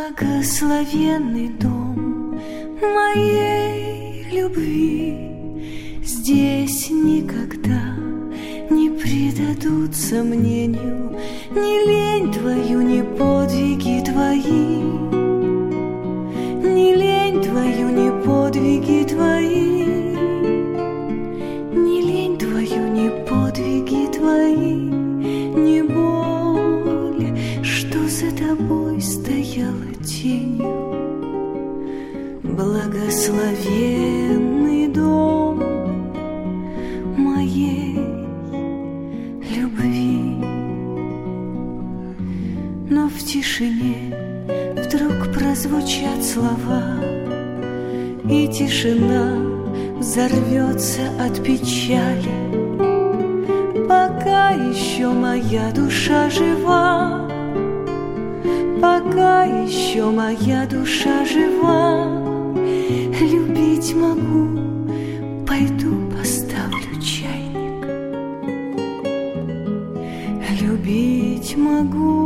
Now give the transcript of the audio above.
Благословенный дом моей любви, здесь никогда не предадут сомнению ни лень твою, ни подвиги твои, ни лень твою, ни подвиги твои, ни лень твою, ни подвиги твои, ни боль, что за тобой стояла тенью. Благословенный дом моей любви. Но в тишине вдруг прозвучат слова, и тишина взорвется от печали. Пока еще моя душа жива, пока еще моя душа жива, любить могу, пойду поставлю чайник. Любить могу,